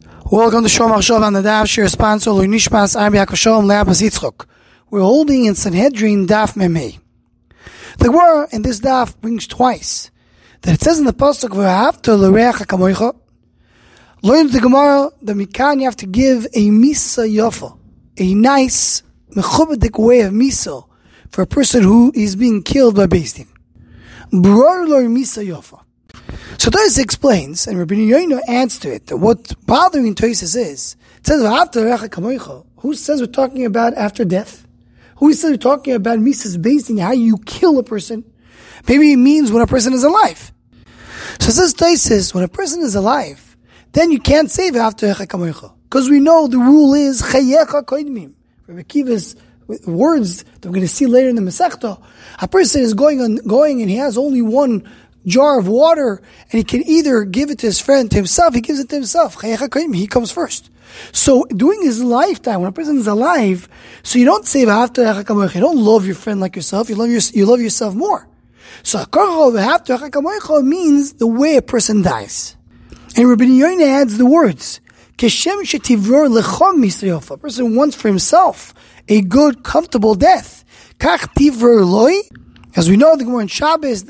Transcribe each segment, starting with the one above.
Welcome to Shom Achshav on the Daf. Shir sponsor Lui Nishmas Arbi Akoshalom Le'Abbas Yitzchok. We're holding in Sanhedrin Daf Memei. The Gemara in this Daf brings twice that it says in the pasuk V'ahavta l'reacha kamoicha. Learn the Gemara that Mikan you have to give a misa yofa, a nice mechubadik way of misa for a person who is being killed by Beis Din. Bror lo misa yofa. So Tosfos explains, and Rabbi Yoino adds to it, that what's bothering Tosfos is, it says, who says we're talking about after death? Who says we're talking about Mises based on how you kill a person? Maybe it means when a person is alive. So it says Tosfos, when a person is alive, then you can't say because we know the rule is chayecha koidmim. Rabbi Akiva's words that we're going to see later in the Masechta, a person is going and he has only one jar of water, and he can either give it to his friend, to himself, he gives it to himself. He comes first. So during his lifetime, when a person is alive, so you don't say, you don't love your friend like yourself, you love yourself more. So means the way a person dies. And Rabbi Yoina adds the words, a person wants for himself a good, comfortable death. As we know, the Gemara in Shabbos,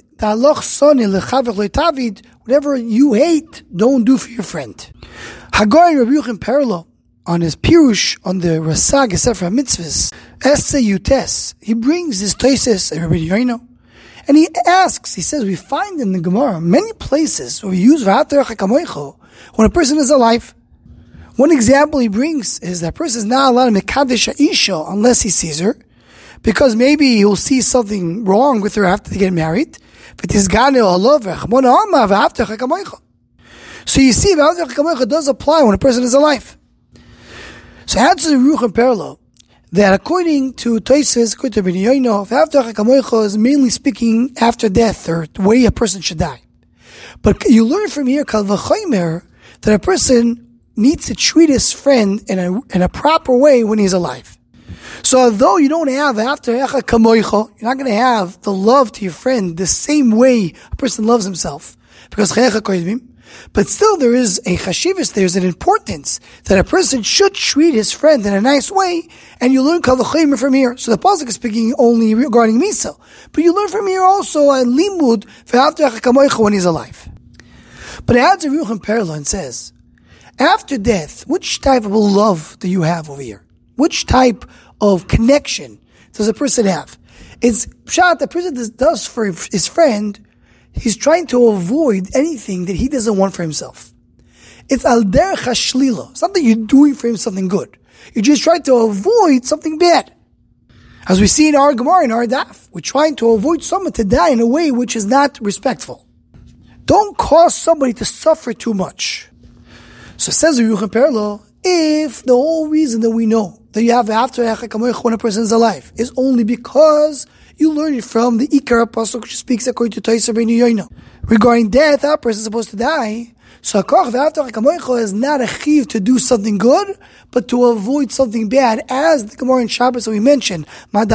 whatever you hate, don't do for your friend. Hagar Rabbi Yochanan Perlo, on his Pirush, on the Rasag Sefer Mitzvahs, Esse Yutes, he brings this Tosfos and Rabbi Yoino, and he asks, he says, we find in the Gemara many places where we use V'ahavta kamoicho when a person is alive. One example he brings is that a person is not allowed to mekadesh ha'isha unless he sees her, because maybe he'll see something wrong with her after they get married. So you see, V'ahavta does apply when a person is alive. So answers Ruch and Perlo that according to Tosfos, according to Rabbi Yoino, V'ahavta is mainly speaking after death, or the way a person should die. But you learn from here, Kal V'chomer, that a person needs to treat his friend in a proper way when he's alive. So although you don't have after you're not going to have the love to your friend the same way a person loves himself, because but still there is a chashivas, there's an importance that a person should treat his friend in a nice way, and you learn kal v'chomer from here. So the pasuk is speaking only regarding misa, but you learn from here also a limud v'after when he's alive. But it adds a Ruch and Perlo and says, after death, which type of love do you have over here? Which type of connection does a person have? It's pshat, the person does for his friend, he's trying to avoid anything that he doesn't want for himself. It's al derech hashlila. It's not that you're doing for him something good. You just try to avoid something bad. As we see in our Gemara, in our Daf, we're trying to avoid someone to die in a way which is not respectful. Don't cause somebody to suffer too much. So says the Ruch and Perlo, if the whole reason that we know that you have after when a person is alive is only because you learn it from the Ikar Apostle, which speaks according to Tosfos Rabbi Yoino. Regarding death, that person is supposed to die. So Koch is not a chiv to do something good, but to avoid something bad, as the Gemara in Shabbos that we mentioned,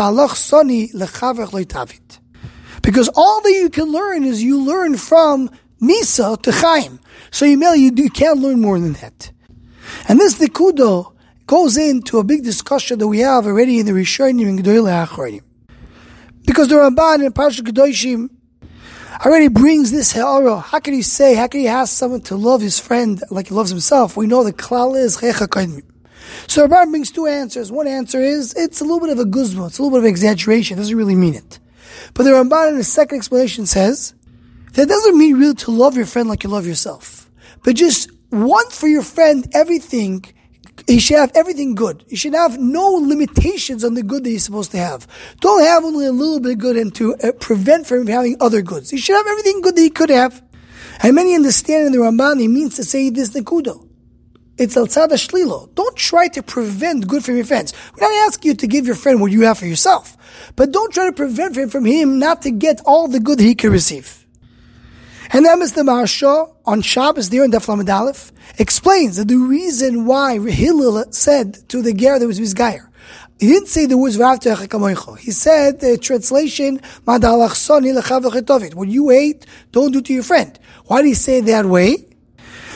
because all that you can learn is you learn from Misa to Chaim. So you can't learn more than that. And this Nekudo goes into a big discussion that we have already in the Rishonim and Gedolei HaAchronim. Because the Ramban in Parashat Kedoshim already brings this ha'ara. How can you ask someone to love his friend like he loves himself? We know the klal is checha koidmim. So the Ramban brings two answers. One answer is, it's a little bit of a guzma, it's a little bit of exaggeration, it doesn't really mean it. But the Ramban in the second explanation says, that doesn't mean really to love your friend like you love yourself, but just want for your friend everything. You should have everything good. You should have no limitations on the good that you're supposed to have. Don't have only a little bit of good and to prevent from having other goods. You should have everything good that you could have. And many understand in the Ramban, it means to say this nekudo. It's al tzad shlilo. Don't try to prevent good from your friends. We're not asking you to give your friend what you have for yourself, but don't try to prevent from him not to get all the good that he can receive. And then Mr. Maharsha, on Shabbos there in Daf Lamed Aleph, explains that the reason why Hillel said to the ger that was Mizgayer, he didn't say the words V'ahavta l'reacha kamoicha. He said the translation, what you hate, don't do to your friend. Why did he say it that way?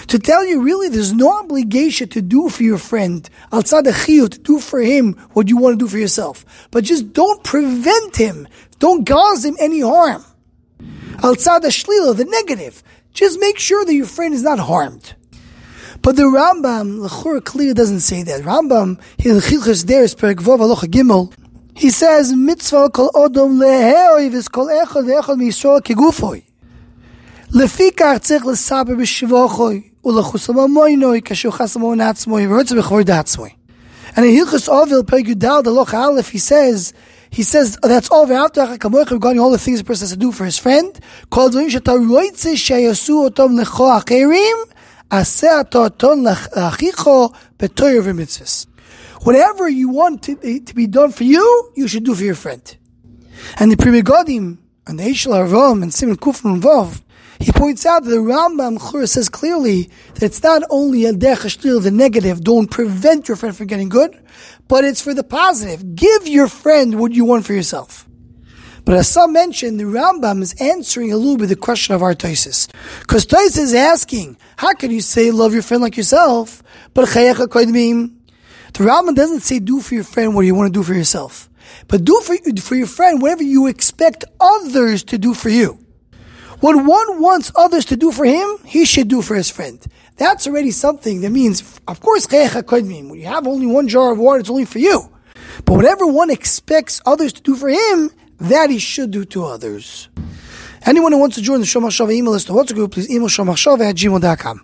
To tell you really there's no obligation to do for your friend, outside the chiyuv, to do for him what you want to do for yourself. But just don't prevent him. Don't cause him any harm. Outside the shlila, the negative. Just make sure that your friend is not harmed. But the Rambam, l'chura clearly doesn't say that. Rambam, in Chilchos Deris, Perek Vav Halacha Gimel, he says, mitzvah kol odom leheoi vis kol echad ve'echad miYisrael kegufoi. Lefikach tzich l'saber b'shivachoi u'lechusam amoinoi kashu chasam on atzmoi v'rotza b'chvod atzmoi. And in Hilchos Avil Perek Yudal Halacha Aleph, he says that's all regarding all the things a person has to do for his friend. Kol dvarim sheta roitze sheyasu otom lecho acherim aseh aton lachicho b'toyer v'mitzvahs. Whatever you want to be done for you, you should do for your friend. And the Pri Megadim, and the Eishel Arvam, and Simon Kufman Vav, he points out that the Rambam Chura says clearly that it's not only a derech shtil, the negative, don't prevent your friend from getting good, but it's for the positive. Give your friend what you want for yourself. But as some mentioned, the Rambam is answering a little bit the question of our Taisis. Because Taisis is asking, how can you say love your friend like yourself, but chayecha koidmim? The Rambam doesn't say do for your friend what you want to do for yourself. But do for your friend whatever you expect others to do for you. What one wants others to do for him, he should do for his friend. That's already something that means, of course, when you have only one jar of water, it's only for you. But whatever one expects others to do for him, that he should do to others. Anyone who wants to join the Shomachshava email list or WhatsApp group, please email shomachshava@gmail.com.